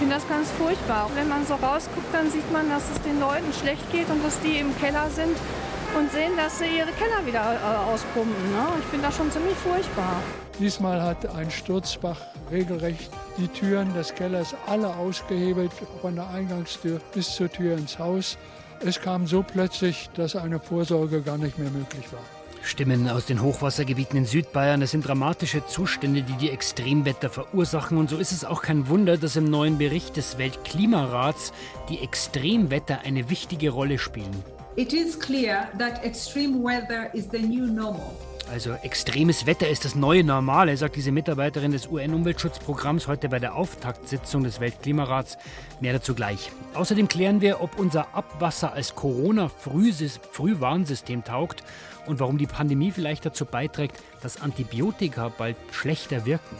finde das ganz furchtbar. Wenn man so rausguckt, dann sieht man, dass es den Leuten schlecht geht und dass die im Keller sind und sehen, dass sie ihre Keller wieder auspumpen. Ne? Ich finde das schon ziemlich furchtbar. Diesmal hat ein Sturzbach regelrecht die Türen des Kellers alle ausgehebelt, von der Eingangstür bis zur Tür ins Haus. Es kam so plötzlich, dass eine Vorsorge gar nicht mehr möglich war. Stimmen aus den Hochwassergebieten in Südbayern. Es sind dramatische Zustände, die die Extremwetter verursachen. Und so ist es auch kein Wunder, dass im neuen Bericht des Weltklimarats die Extremwetter eine wichtige Rolle spielen. It is clear that extreme weather is the new normal. Also extremes Wetter ist das neue Normale, sagt diese Mitarbeiterin des UN-Umweltschutzprogramms heute bei der Auftaktsitzung des Weltklimarats. Mehr dazu gleich. Außerdem klären wir, ob unser Abwasser als Corona-Frühwarnsystem taugt und warum die Pandemie vielleicht dazu beiträgt, dass Antibiotika bald schlechter wirken.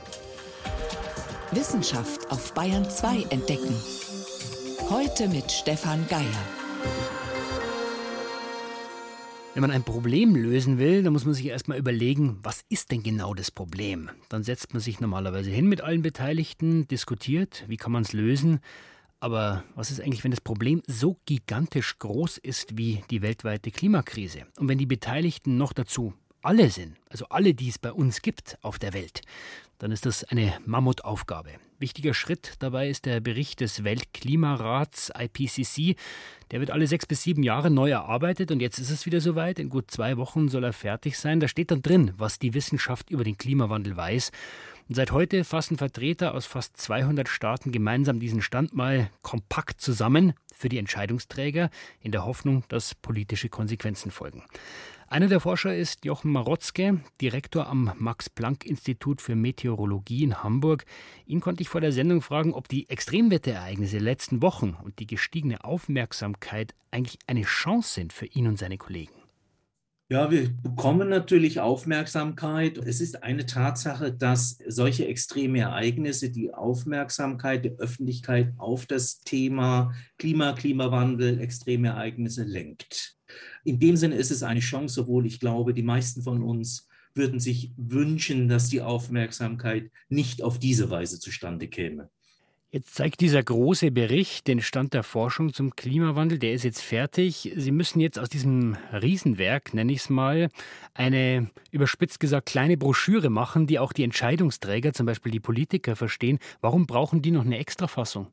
Wissenschaft auf Bayern 2 entdecken. Heute mit Stefan Geier. Wenn man ein Problem lösen will, dann muss man sich erstmal überlegen, was ist denn genau das Problem? Dann setzt man sich normalerweise hin mit allen Beteiligten, diskutiert, wie kann man es lösen. Aber was ist eigentlich, wenn das Problem so gigantisch groß ist wie die weltweite Klimakrise? Und wenn die Beteiligten noch dazu alle sind, also alle, die es bei uns gibt auf der Welt, dann ist das eine Mammutaufgabe. Wichtiger Schritt dabei ist der Bericht des Weltklimarats IPCC. Der wird alle 6 bis 7 Jahre neu erarbeitet und jetzt ist es wieder soweit. In gut 2 Wochen soll er fertig sein. Da steht dann drin, was die Wissenschaft über den Klimawandel weiß. Und seit heute fassen Vertreter aus fast 200 Staaten gemeinsam diesen Stand mal kompakt zusammen für die Entscheidungsträger in der Hoffnung, dass politische Konsequenzen folgen. Einer der Forscher ist Jochen Marotzke, Direktor am Max-Planck-Institut für Meteorologie in Hamburg. Ihn konnte ich vor der Sendung fragen, ob die Extremwetterereignisse der letzten Wochen und die gestiegene Aufmerksamkeit eigentlich eine Chance sind für ihn und seine Kollegen. Ja, wir bekommen natürlich Aufmerksamkeit. Es ist eine Tatsache, dass solche extreme Ereignisse die Aufmerksamkeit der Öffentlichkeit auf das Thema Klimawandel, extreme Ereignisse lenkt. In dem Sinne ist es eine Chance, obwohl ich glaube, die meisten von uns würden sich wünschen, dass die Aufmerksamkeit nicht auf diese Weise zustande käme. Jetzt zeigt dieser große Bericht den Stand der Forschung zum Klimawandel. Der ist jetzt fertig. Sie müssen jetzt aus diesem Riesenwerk, nenne ich es mal, eine, überspitzt gesagt, kleine Broschüre machen, die auch die Entscheidungsträger, zum Beispiel die Politiker, verstehen. Warum brauchen die noch eine Extrafassung?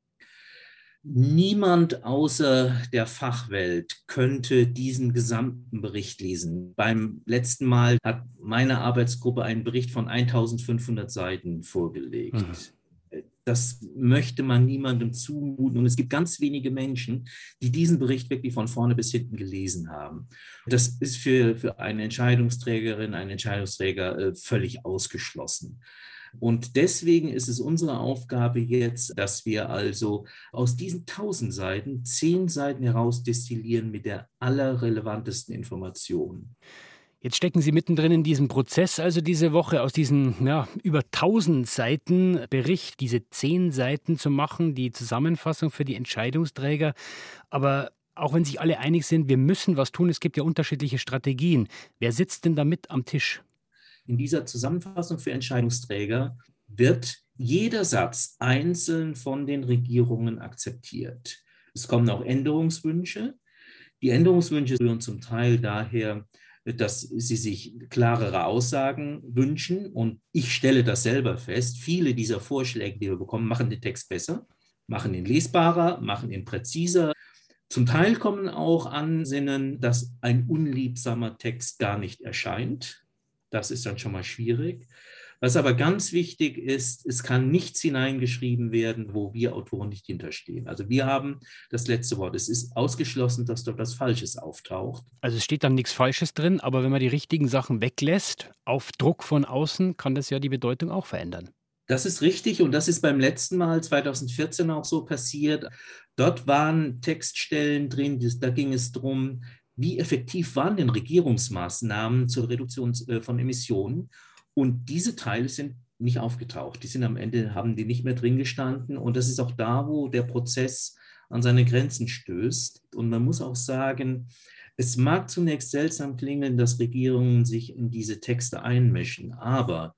Niemand außer der Fachwelt könnte diesen gesamten Bericht lesen. Beim letzten Mal hat meine Arbeitsgruppe einen Bericht von 1500 Seiten vorgelegt. Das möchte man niemandem zumuten. Und es gibt ganz wenige Menschen, die diesen Bericht wirklich von vorne bis hinten gelesen haben. Das ist für eine Entscheidungsträgerin, einen Entscheidungsträger völlig ausgeschlossen. Und deswegen ist es unsere Aufgabe jetzt, dass wir also aus diesen 1000 Seiten 10 Seiten herausdestillieren mit der allerrelevantesten Information. Jetzt stecken Sie mittendrin in diesem Prozess, also diese Woche aus diesen über 1000 Seiten Bericht, diese 10 Seiten zu machen, die Zusammenfassung für die Entscheidungsträger. Aber auch wenn sich alle einig sind, wir müssen was tun, es gibt ja unterschiedliche Strategien. Wer sitzt denn da mit am Tisch? In dieser Zusammenfassung für Entscheidungsträger wird jeder Satz einzeln von den Regierungen akzeptiert. Es kommen auch Änderungswünsche. Die Änderungswünsche rühren zum Teil daher, dass sie sich klarere Aussagen wünschen. Und ich stelle das selber fest. Viele dieser Vorschläge, die wir bekommen, machen den Text besser, machen ihn lesbarer, machen ihn präziser. Zum Teil kommen auch Ansinnen, dass ein unliebsamer Text gar nicht erscheint. Das ist dann schon mal schwierig. Was aber ganz wichtig ist, es kann nichts hineingeschrieben werden, wo wir Autoren nicht hinterstehen. Also wir haben das letzte Wort. Es ist ausgeschlossen, dass dort was Falsches auftaucht. Also es steht dann nichts Falsches drin, aber wenn man die richtigen Sachen weglässt, auf Druck von außen, kann das ja die Bedeutung auch verändern. Das ist richtig und das ist beim letzten Mal 2014 auch so passiert. Dort waren Textstellen drin, da ging es darum, wie effektiv waren denn Regierungsmaßnahmen zur Reduktion von Emissionen? Und diese Teile sind nicht aufgetaucht. Die sind am Ende, haben die nicht mehr drin gestanden. Und das ist auch da, wo der Prozess an seine Grenzen stößt. Und man muss auch sagen, es mag zunächst seltsam klingen, dass Regierungen sich in diese Texte einmischen. Aber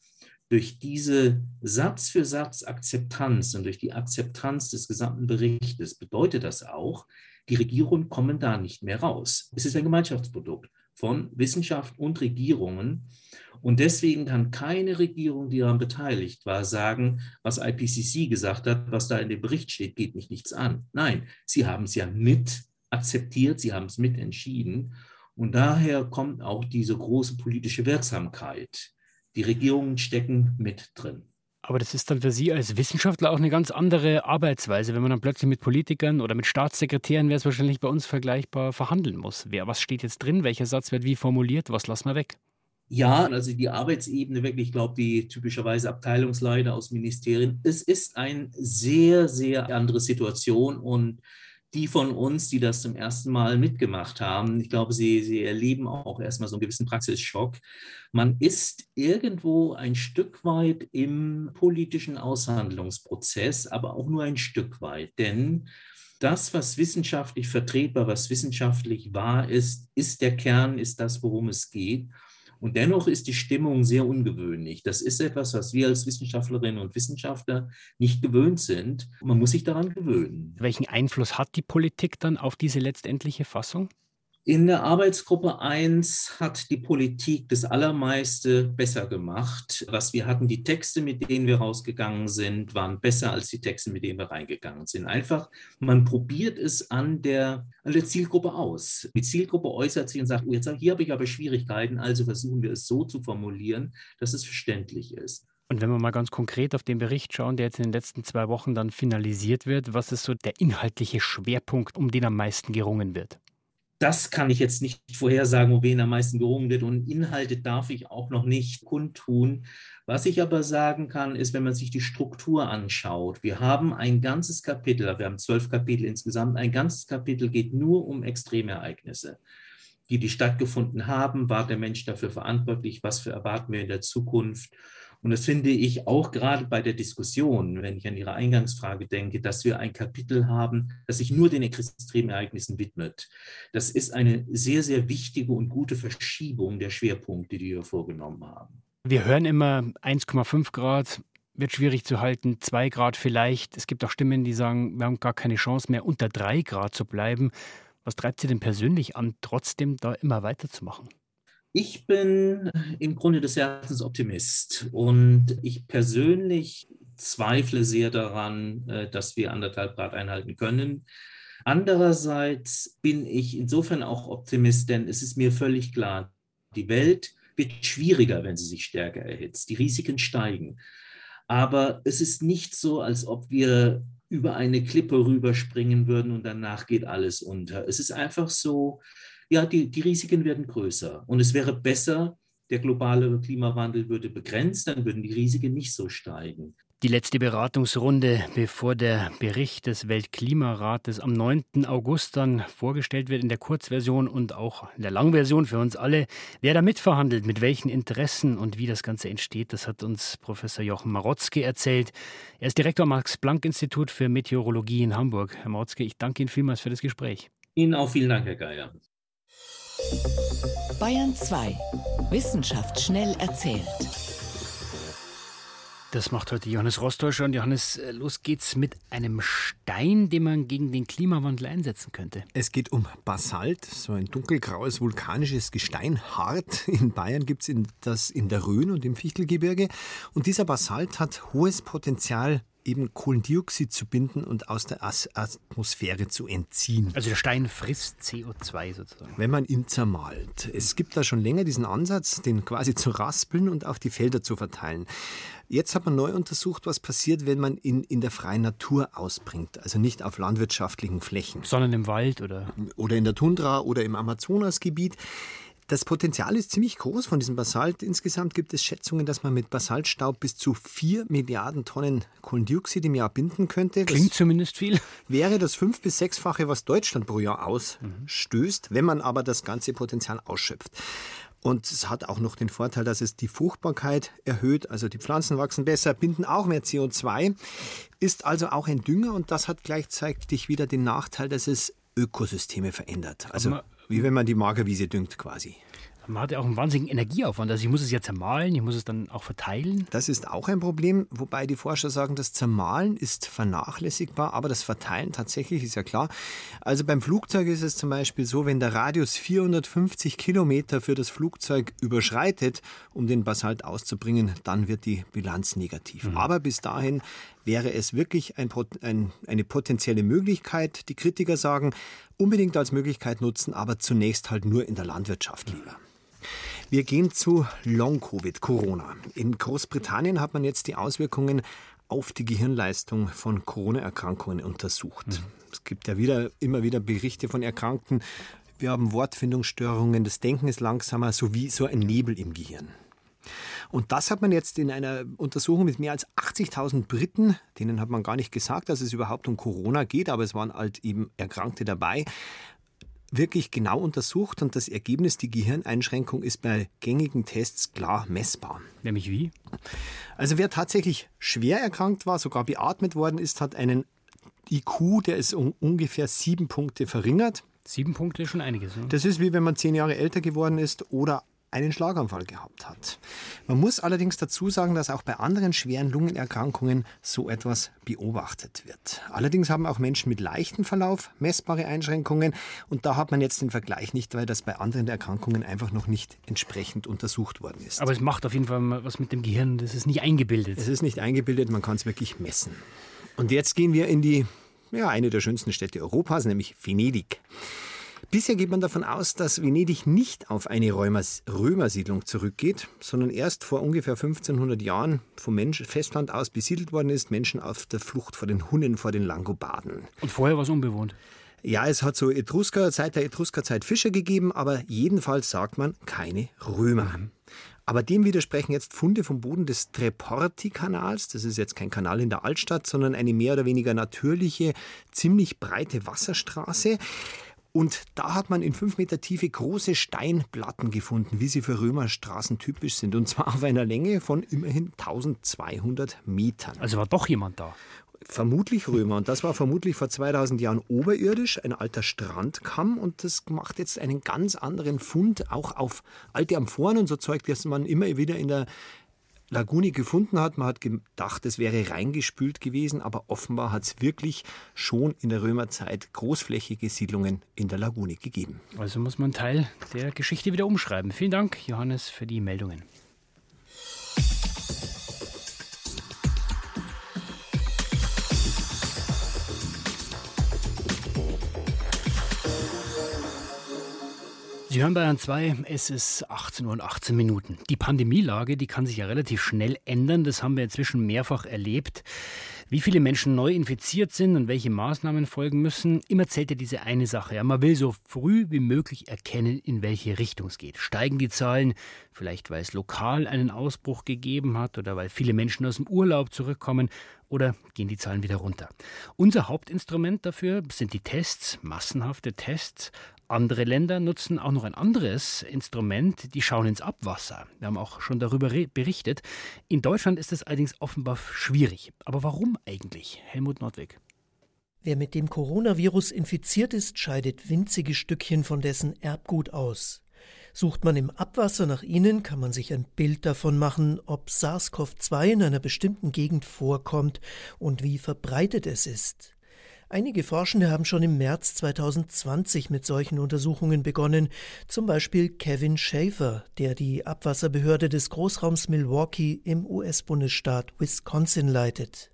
Durch diese Satz für Satz Akzeptanz und durch die Akzeptanz des gesamten Berichtes bedeutet das auch, die Regierungen kommen da nicht mehr raus. Es ist ein Gemeinschaftsprodukt von Wissenschaft und Regierungen. Und deswegen kann keine Regierung, die daran beteiligt war, sagen, was IPCC gesagt hat, was da in dem Bericht steht, geht mich nichts an. Nein, sie haben es ja mit akzeptiert, sie haben es mit entschieden. Und daher kommt auch diese große politische Wirksamkeit. Die Regierungen stecken mit drin. Aber das ist dann für Sie als Wissenschaftler auch eine ganz andere Arbeitsweise, wenn man dann plötzlich mit Politikern oder mit Staatssekretären, wäre es wahrscheinlich bei uns vergleichbar, verhandeln muss. Was steht jetzt drin, welcher Satz wird wie formuliert, was lassen wir weg? Ja, also die Arbeitsebene wirklich, ich glaube, die typischerweise Abteilungsleiter aus Ministerien, es ist eine sehr, sehr andere Situation und die von uns, die das zum ersten Mal mitgemacht haben, ich glaube, sie erleben auch erstmal so einen gewissen Praxisschock. Man ist irgendwo ein Stück weit im politischen Aushandlungsprozess, aber auch nur ein Stück weit, denn das, was wissenschaftlich vertretbar, was wissenschaftlich wahr ist, ist der Kern, ist das, worum es geht. Und dennoch ist die Stimmung sehr ungewöhnlich. Das ist etwas, was wir als Wissenschaftlerinnen und Wissenschaftler nicht gewöhnt sind. Man muss sich daran gewöhnen. Welchen Einfluss hat die Politik dann auf diese letztendliche Fassung? In der Arbeitsgruppe 1 hat die Politik das Allermeiste besser gemacht. Was wir hatten, die Texte, mit denen wir rausgegangen sind, waren besser als die Texte, mit denen wir reingegangen sind. Einfach, man probiert es an der Zielgruppe aus. Die Zielgruppe äußert sich und sagt, hier habe ich aber Schwierigkeiten, also versuchen wir es so zu formulieren, dass es verständlich ist. Und wenn wir mal ganz konkret auf den Bericht schauen, der jetzt in den letzten 2 Wochen dann finalisiert wird, was ist so der inhaltliche Schwerpunkt, um den am meisten gerungen wird? Das kann ich jetzt nicht vorhersagen, um wen am meisten gerungen wird. Und Inhalte darf ich auch noch nicht kundtun. Was ich aber sagen kann, ist, wenn man sich die Struktur anschaut, wir haben ein ganzes Kapitel, wir haben 12 Kapitel insgesamt, ein ganzes Kapitel geht nur um Extremereignisse, die stattgefunden haben. War der Mensch dafür verantwortlich? Was erwarten wir in der Zukunft? Und das finde ich auch gerade bei der Diskussion, wenn ich an Ihre Eingangsfrage denke, dass wir ein Kapitel haben, das sich nur den Extremereignissen widmet. Das ist eine sehr, sehr wichtige und gute Verschiebung der Schwerpunkte, die wir vorgenommen haben. Wir hören immer 1,5 Grad wird schwierig zu halten, 2 Grad vielleicht. Es gibt auch Stimmen, die sagen, wir haben gar keine Chance mehr, unter 3 Grad zu bleiben. Was treibt Sie denn persönlich an, trotzdem da immer weiterzumachen? Ich bin im Grunde des Herzens Optimist und ich persönlich zweifle sehr daran, dass wir 1,5 Grad einhalten können. Andererseits bin ich insofern auch Optimist, denn es ist mir völlig klar, die Welt wird schwieriger, wenn sie sich stärker erhitzt. Die Risiken steigen. Aber es ist nicht so, als ob wir über eine Klippe rüberspringen würden und danach geht alles unter. Es ist einfach so, ja, die Risiken werden größer und es wäre besser, der globale Klimawandel würde begrenzt, dann würden die Risiken nicht so steigen. Die letzte Beratungsrunde, bevor der Bericht des Weltklimarates am 9. August dann vorgestellt wird in der Kurzversion und auch in der Langversion für uns alle. Wer da mitverhandelt, mit welchen Interessen und wie das Ganze entsteht, das hat uns Professor Jochen Marotzke erzählt. Er ist Direktor am Max-Planck-Institut für Meteorologie in Hamburg. Herr Marotzke, ich danke Ihnen vielmals für das Gespräch. Ihnen auch vielen Dank, Herr Geier. Bayern 2. Wissenschaft schnell erzählt. Das macht heute Johannes Rostäuscher. Und Johannes, los geht's mit einem Stein, den man gegen den Klimawandel einsetzen könnte. Es geht um Basalt, so ein dunkelgraues vulkanisches Gestein, hart. In Bayern gibt es das in der Rhön und im Fichtelgebirge. Und dieser Basalt hat hohes Potenzial, eben Kohlendioxid zu binden und aus der Atmosphäre zu entziehen. Also der Stein frisst CO2 sozusagen. Wenn man ihn zermahlt. Es gibt da schon länger diesen Ansatz, den quasi zu raspeln und auf die Felder zu verteilen. Jetzt hat man neu untersucht, was passiert, wenn man ihn in der freien Natur ausbringt. Also nicht auf landwirtschaftlichen Flächen. Sondern im Wald oder in der Tundra oder im Amazonasgebiet. Das Potenzial ist ziemlich groß von diesem Basalt. Insgesamt gibt es Schätzungen, dass man mit Basaltstaub bis zu 4 Milliarden Tonnen Kohlendioxid im Jahr binden könnte. Klingt zumindest viel. Wäre das 5- bis 6-fache, was Deutschland pro Jahr ausstößt, wenn man aber das ganze Potenzial ausschöpft. Und es hat auch noch den Vorteil, dass es die Fruchtbarkeit erhöht, also die Pflanzen wachsen besser, binden auch mehr CO2, ist also auch ein Dünger und das hat gleichzeitig wieder den Nachteil, dass es Ökosysteme verändert. Also wie wenn man die Magerwiese düngt quasi. Man hat ja auch einen wahnsinnigen Energieaufwand. Also ich muss es ja zermahlen, ich muss es dann auch verteilen. Das ist auch ein Problem, wobei die Forscher sagen, das Zermahlen ist vernachlässigbar, aber das Verteilen tatsächlich ist ja klar. Also beim Flugzeug ist es zum Beispiel so, wenn der Radius 450 Kilometer für das Flugzeug überschreitet, um den Basalt auszubringen, dann wird die Bilanz negativ. Aber bis dahin wäre es wirklich eine potenzielle Möglichkeit. Die Kritiker sagen, unbedingt als Möglichkeit nutzen, aber zunächst halt nur in der Landwirtschaft lieber. Wir gehen zu Long-Covid, Corona. In Großbritannien hat man jetzt die Auswirkungen auf die Gehirnleistung von Corona-Erkrankungen untersucht. Es gibt ja immer wieder Berichte von Erkrankten. Wir haben Wortfindungsstörungen, das Denken ist langsamer, sowie so ein Nebel im Gehirn. Und das hat man jetzt in einer Untersuchung mit mehr als 80.000 Briten, denen hat man gar nicht gesagt, dass es überhaupt um Corona geht, aber es waren halt eben Erkrankte dabei, wirklich genau untersucht und das Ergebnis, die Gehirneinschränkung ist bei gängigen Tests klar messbar. Nämlich wie? Also wer tatsächlich schwer erkrankt war, sogar beatmet worden ist, hat einen IQ, der ist um ungefähr 7 Punkte verringert. 7 Punkte ist schon einiges. Ne? Das ist wie wenn man 10 Jahre älter geworden ist oder einen Schlaganfall gehabt hat. Man muss allerdings dazu sagen, dass auch bei anderen schweren Lungenerkrankungen so etwas beobachtet wird. Allerdings haben auch Menschen mit leichtem Verlauf messbare Einschränkungen und da hat man jetzt den Vergleich nicht, weil das bei anderen Erkrankungen einfach noch nicht entsprechend untersucht worden ist. Aber es macht auf jeden Fall was mit dem Gehirn, das ist nicht eingebildet. Es ist nicht eingebildet, man kann es wirklich messen. Und jetzt gehen wir in eine der schönsten Städte Europas, nämlich Venedig. Bisher geht man davon aus, dass Venedig nicht auf eine Römersiedlung zurückgeht, sondern erst vor ungefähr 1500 Jahren vom Festland aus besiedelt worden ist, Menschen auf der Flucht vor den Hunnen, vor den Langobarden. Und vorher war es unbewohnt? Ja, es hat so seit der Etruskerzeit Fischer gegeben, aber jedenfalls sagt man keine Römer. Aber dem widersprechen jetzt Funde vom Boden des Treporti-Kanals. Das ist jetzt kein Kanal in der Altstadt, sondern eine mehr oder weniger natürliche, ziemlich breite Wasserstraße. Und da hat man in 5 Meter Tiefe große Steinplatten gefunden, wie sie für Römerstraßen typisch sind. Und zwar auf einer Länge von immerhin 1200 Metern. Also war doch jemand da? Vermutlich Römer. Und das war vermutlich vor 2000 Jahren oberirdisch, ein alter Strandkamm. Und das macht jetzt einen ganz anderen Fund auch auf alte Amphoren und so Zeug, das man immer wieder in der Lagune gefunden hat. Man hat gedacht, es wäre reingespült gewesen, aber offenbar hat es wirklich schon in der Römerzeit großflächige Siedlungen in der Lagune gegeben. Also muss man einen Teil der Geschichte wieder umschreiben. Vielen Dank, Johannes, für die Meldungen. Sie hören Bayern 2, es ist 18 Uhr und 18 Minuten. Die Pandemielage, die kann sich ja relativ schnell ändern. Das haben wir inzwischen mehrfach erlebt. Wie viele Menschen neu infiziert sind und welche Maßnahmen folgen müssen, immer zählt ja diese eine Sache. Ja, man will so früh wie möglich erkennen, in welche Richtung es geht. Steigen die Zahlen, vielleicht weil es lokal einen Ausbruch gegeben hat oder weil viele Menschen aus dem Urlaub zurückkommen, oder gehen die Zahlen wieder runter? Unser Hauptinstrument dafür sind die Tests, massenhafte Tests. Andere Länder nutzen auch noch ein anderes Instrument, die schauen ins Abwasser. Wir haben auch schon darüber berichtet. In Deutschland ist es allerdings offenbar schwierig. Aber warum eigentlich? Helmut Nordwig. Wer mit dem Coronavirus infiziert ist, scheidet winzige Stückchen von dessen Erbgut aus. Sucht man im Abwasser nach ihnen, kann man sich ein Bild davon machen, ob SARS-CoV-2 in einer bestimmten Gegend vorkommt und wie verbreitet es ist. Einige Forschende haben schon im März 2020 mit solchen Untersuchungen begonnen, zum Beispiel Kevin Schaefer, der die Abwasserbehörde des Großraums Milwaukee im US-Bundesstaat Wisconsin leitet.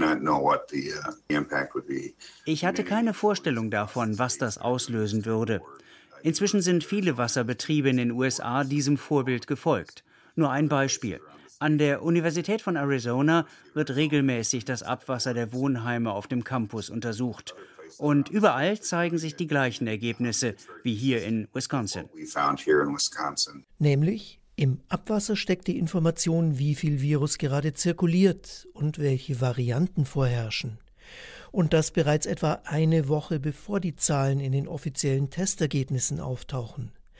Ich hatte keine Vorstellung davon, was das auslösen würde. Inzwischen sind viele Wasserbetriebe in den USA diesem Vorbild gefolgt. Nur ein Beispiel. An der Universität von Arizona wird regelmäßig das Abwasser der Wohnheime auf dem Campus untersucht. Und überall zeigen sich die gleichen Ergebnisse wie hier in Wisconsin. Nämlich, im Abwasser steckt die Information, wie viel Virus gerade zirkuliert und welche Varianten vorherrschen. Und das bereits etwa eine Woche bevor die Zahlen in den offiziellen Testergebnissen auftauchen.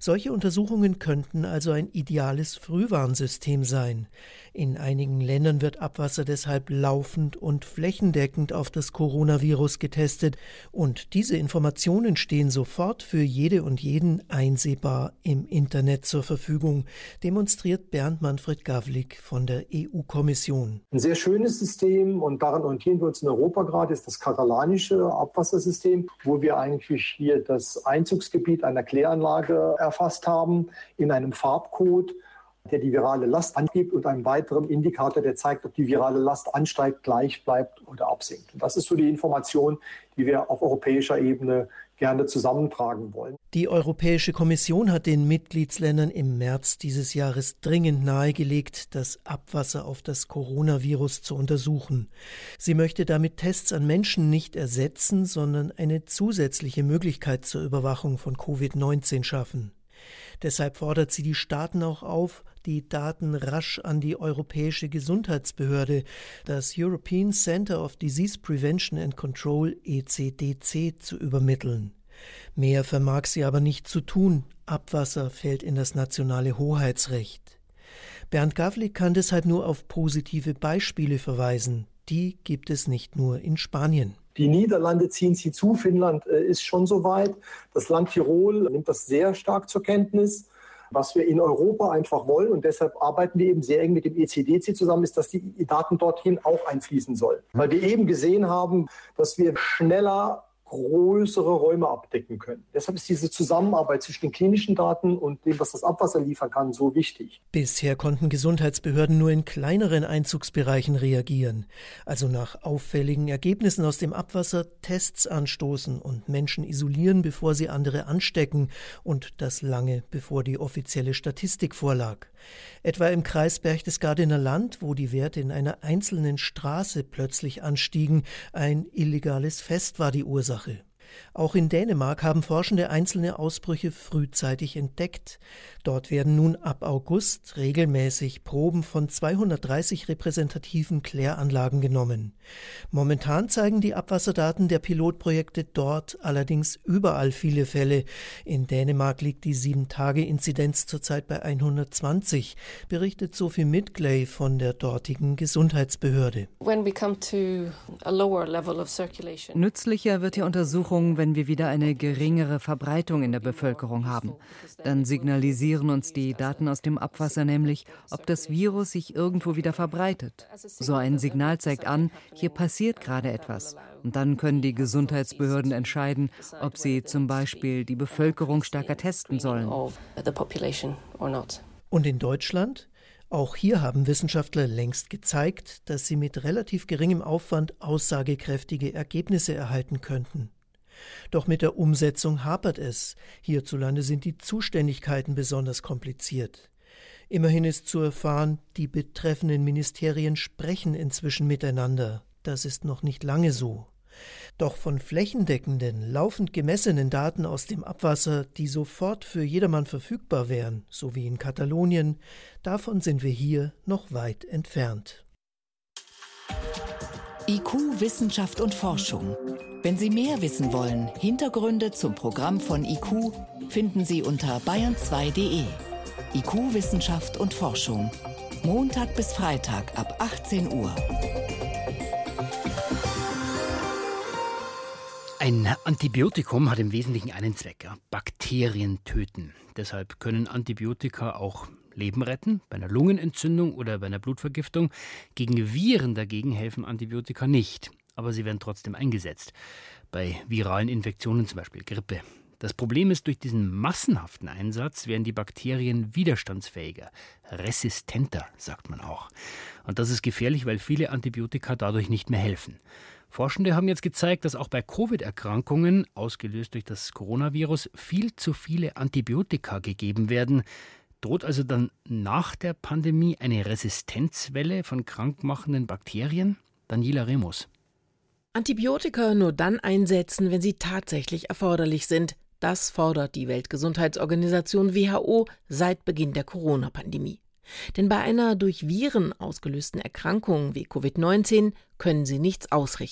Solche Untersuchungen könnten also ein ideales Frühwarnsystem sein. In einigen Ländern wird Abwasser deshalb laufend und flächendeckend auf das Coronavirus getestet und diese Informationen stehen sofort für jede und jeden einsehbar im Internet zur Verfügung, demonstriert Bernd Manfred Gawlik von der EU-Kommission. Ein sehr schönes System und daran orientieren wir uns in Europa gerade, ist das katalanische Abwassersystem, wo wir eigentlich hier das Einzugsgebiet einer Kläranlage erfasst haben in einem Farbcode, der die virale Last angibt und einem weiteren Indikator, der zeigt, ob die virale Last ansteigt, gleich bleibt oder absinkt. Und das ist so die Information, die wir auf europäischer Ebene gerne zusammentragen wollen. Die Europäische Kommission hat den Mitgliedsländern im März dieses Jahres dringend nahegelegt, das Abwasser auf das Coronavirus zu untersuchen. Sie möchte damit Tests an Menschen nicht ersetzen, sondern eine zusätzliche Möglichkeit zur Überwachung von Covid-19 schaffen. Deshalb fordert sie die Staaten auch auf, die Daten rasch an die Europäische Gesundheitsbehörde, das European Centre of Disease Prevention and Control ECDC, zu übermitteln. Mehr vermag sie aber nicht zu tun. Abwasser fällt in das nationale Hoheitsrecht. Bernd Gawlik kann deshalb nur auf positive Beispiele verweisen. Die gibt es nicht nur in Spanien. Die Niederlande ziehen sie zu, Finnland ist schon soweit. Das Land Tirol nimmt das sehr stark zur Kenntnis. Was wir in Europa einfach wollen, und deshalb arbeiten wir eben sehr eng mit dem ECDC zusammen, ist, dass die Daten dorthin auch einfließen sollen. Weil wir eben gesehen haben, dass wir schneller größere Räume abdecken können. Deshalb ist diese Zusammenarbeit zwischen den klinischen Daten und dem, was das Abwasser liefern kann, so wichtig. Bisher konnten Gesundheitsbehörden nur in kleineren Einzugsbereichen reagieren, also nach auffälligen Ergebnissen aus dem Abwasser Tests anstoßen und Menschen isolieren, bevor sie andere anstecken, und das lange bevor die offizielle Statistik vorlag. Etwa im Kreis Berchtesgadener Land, wo die Werte in einer einzelnen Straße plötzlich anstiegen. Ein illegales Fest war die Ursache. Auch in Dänemark haben Forschende einzelne Ausbrüche frühzeitig entdeckt. Dort werden nun ab August regelmäßig Proben von 230 repräsentativen Kläranlagen genommen. Momentan zeigen die Abwasserdaten der Pilotprojekte dort allerdings überall viele Fälle. In Dänemark liegt die 7-Tage-Inzidenz zurzeit bei 120, berichtet Sophie Midgley von der dortigen Gesundheitsbehörde. Nützlicher wird die Untersuchung, wenn wir wieder eine geringere Verbreitung in der Bevölkerung haben. Dann signalisieren uns die Daten aus dem Abwasser nämlich, ob das Virus sich irgendwo wieder verbreitet. So ein Signal zeigt an, hier passiert gerade etwas. Und dann können die Gesundheitsbehörden entscheiden, ob sie zum Beispiel die Bevölkerung stärker testen sollen. Und in Deutschland? Auch hier haben Wissenschaftler längst gezeigt, dass sie mit relativ geringem Aufwand aussagekräftige Ergebnisse erhalten könnten. Doch mit der Umsetzung hapert es. Hierzulande sind die Zuständigkeiten besonders kompliziert. Immerhin ist zu erfahren, die betreffenden Ministerien sprechen inzwischen miteinander. Das ist noch nicht lange so. Doch von flächendeckenden, laufend gemessenen Daten aus dem Abwasser, die sofort für jedermann verfügbar wären, so wie in Katalonien, davon sind wir hier noch weit entfernt. IQ, Wissenschaft und Forschung. Wenn Sie mehr wissen wollen, Hintergründe zum Programm von IQ finden Sie unter bayern2.de. IQ, Wissenschaft und Forschung. Montag bis Freitag ab 18 Uhr. Ein Antibiotikum hat im Wesentlichen einen Zweck: Bakterien töten. Deshalb können Antibiotika auch Leben retten, bei einer Lungenentzündung oder bei einer Blutvergiftung. Gegen Viren dagegen helfen Antibiotika nicht, aber sie werden trotzdem eingesetzt. Bei viralen Infektionen, zum Beispiel Grippe. Das Problem ist, durch diesen massenhaften Einsatz werden die Bakterien widerstandsfähiger, resistenter, sagt man auch. Und das ist gefährlich, weil viele Antibiotika dadurch nicht mehr helfen. Forschende haben jetzt gezeigt, dass auch bei Covid-Erkrankungen, ausgelöst durch das Coronavirus, viel zu viele Antibiotika gegeben werden. Droht also dann nach der Pandemie eine Resistenzwelle von krankmachenden Bakterien? Daniela Remus. Antibiotika nur dann einsetzen, wenn sie tatsächlich erforderlich sind. Das fordert die Weltgesundheitsorganisation WHO seit Beginn der Corona-Pandemie. Denn bei einer durch Viren ausgelösten Erkrankung wie Covid-19 können sie nichts ausrichten.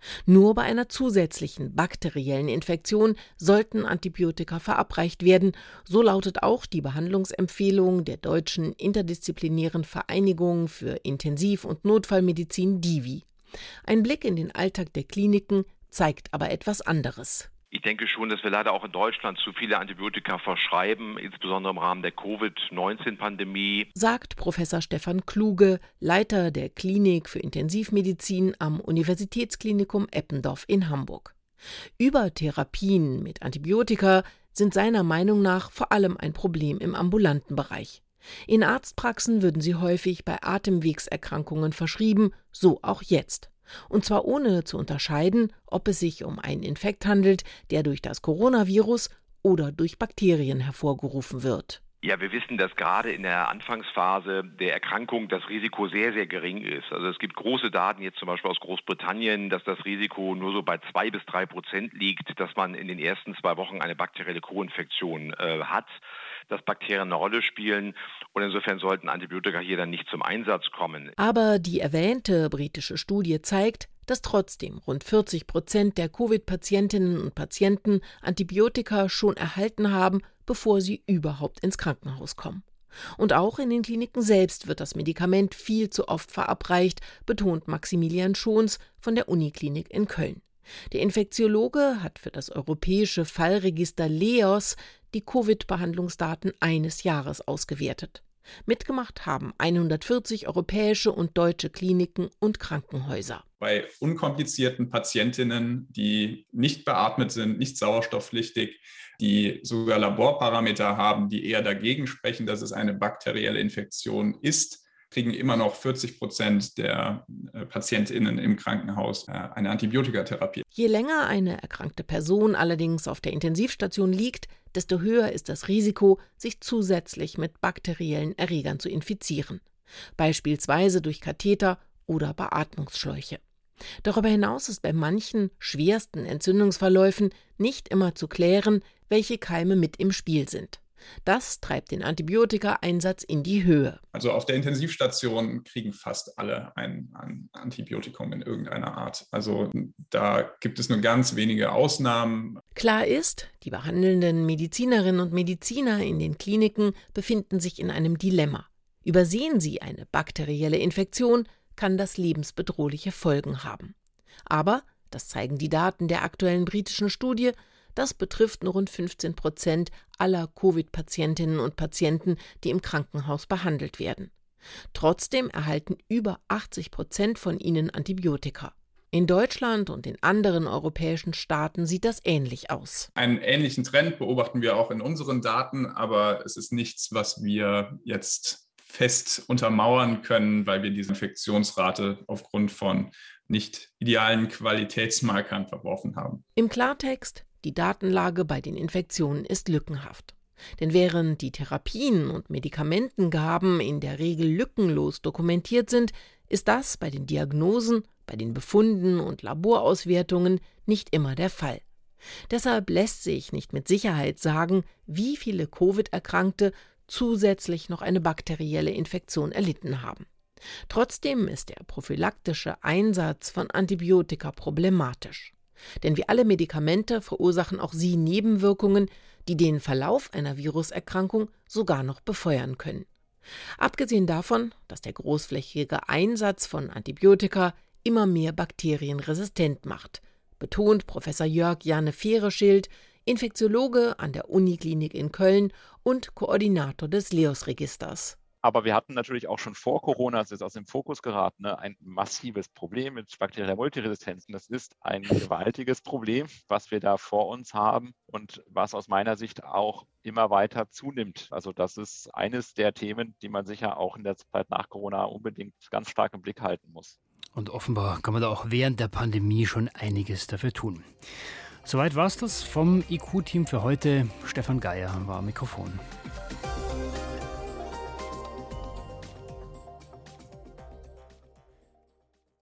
Nur bei einer zusätzlichen bakteriellen Infektion sollten Antibiotika verabreicht werden. So lautet auch die Behandlungsempfehlung der Deutschen Interdisziplinären Vereinigung für Intensiv- und Notfallmedizin DIVI. Ein Blick in den Alltag der Kliniken zeigt aber etwas anderes. Ich denke schon, dass wir leider auch in Deutschland zu viele Antibiotika verschreiben, insbesondere im Rahmen der Covid-19-Pandemie, sagt Professor Stefan Kluge, Leiter der Klinik für Intensivmedizin am Universitätsklinikum Eppendorf in Hamburg. Übertherapien mit Antibiotika sind seiner Meinung nach vor allem ein Problem im ambulanten Bereich. In Arztpraxen würden sie häufig bei Atemwegserkrankungen verschrieben, so auch jetzt. Und zwar ohne zu unterscheiden, ob es sich um einen Infekt handelt, der durch das Coronavirus oder durch Bakterien hervorgerufen wird. Ja, wir wissen, dass gerade in der Anfangsphase der Erkrankung das Risiko sehr, sehr gering ist. Also es gibt große Daten jetzt zum Beispiel aus Großbritannien, dass das Risiko nur so bei 2-3% liegt, dass man in den ersten 2 Wochen eine bakterielle Co-Infektion hat, dass Bakterien eine Rolle spielen und insofern sollten Antibiotika hier dann nicht zum Einsatz kommen. Aber die erwähnte britische Studie zeigt, dass trotzdem rund 40% der Covid-Patientinnen und Patienten Antibiotika schon erhalten haben, bevor sie überhaupt ins Krankenhaus kommen. Und auch in den Kliniken selbst wird das Medikament viel zu oft verabreicht, betont Maximilian Schons von der Uniklinik in Köln. Der Infektiologe hat für das europäische Fallregister LEOS die Covid-Behandlungsdaten eines Jahres ausgewertet. Mitgemacht haben 140 europäische und deutsche Kliniken und Krankenhäuser. Bei unkomplizierten Patientinnen, die nicht beatmet sind, nicht sauerstoffpflichtig, die sogar Laborparameter haben, die eher dagegen sprechen, dass es eine bakterielle Infektion ist, kriegen immer noch 40% der PatientInnen im Krankenhaus eine Antibiotikatherapie. Je länger eine erkrankte Person allerdings auf der Intensivstation liegt, desto höher ist das Risiko, sich zusätzlich mit bakteriellen Erregern zu infizieren. Beispielsweise durch Katheter oder Beatmungsschläuche. Darüber hinaus ist bei manchen schwersten Entzündungsverläufen nicht immer zu klären, welche Keime mit im Spiel sind. Das treibt den Antibiotika-Einsatz in die Höhe. Also auf der Intensivstation kriegen fast alle ein Antibiotikum in irgendeiner Art. Also da gibt es nur ganz wenige Ausnahmen. Klar ist, die behandelnden Medizinerinnen und Mediziner in den Kliniken befinden sich in einem Dilemma. Übersehen sie eine bakterielle Infektion, kann das lebensbedrohliche Folgen haben. Aber, das zeigen die Daten der aktuellen britischen Studie, das betrifft nur rund 15% aller Covid-Patientinnen und Patienten, die im Krankenhaus behandelt werden. Trotzdem erhalten über 80% von ihnen Antibiotika. In Deutschland und in anderen europäischen Staaten sieht das ähnlich aus. Einen ähnlichen Trend beobachten wir auch in unseren Daten, aber es ist nichts, was wir jetzt fest untermauern können, weil wir diese Infektionsrate aufgrund von nicht idealen Qualitätsmarkern verworfen haben. Im Klartext: Die Datenlage bei den Infektionen ist lückenhaft. Denn während die Therapien und Medikamentengaben in der Regel lückenlos dokumentiert sind, ist das bei den Diagnosen, bei den Befunden und Laborauswertungen nicht immer der Fall. Deshalb lässt sich nicht mit Sicherheit sagen, wie viele Covid-Erkrankte zusätzlich noch eine bakterielle Infektion erlitten haben. Trotzdem ist der prophylaktische Einsatz von Antibiotika problematisch. Denn wie alle Medikamente verursachen auch sie Nebenwirkungen, die den Verlauf einer Viruserkrankung sogar noch befeuern können. Abgesehen davon, dass der großflächige Einsatz von Antibiotika immer mehr Bakterien resistent macht, betont Professor Jörg Janne Fehreschild, Infektiologe an der Uniklinik in Köln und Koordinator des LEOS-Registers. Aber wir hatten natürlich auch schon vor Corona, das ist aus dem Fokus geraten, ein massives Problem mit bakterieller Multiresistenz. Das ist ein gewaltiges Problem, was wir da vor uns haben und was aus meiner Sicht auch immer weiter zunimmt. Also das ist eines der Themen, die man sicher auch in der Zeit nach Corona unbedingt ganz stark im Blick halten muss. Und offenbar kann man da auch während der Pandemie schon einiges dafür tun. Soweit war es das vom IQ-Team für heute. Stefan Geier war am Mikrofon.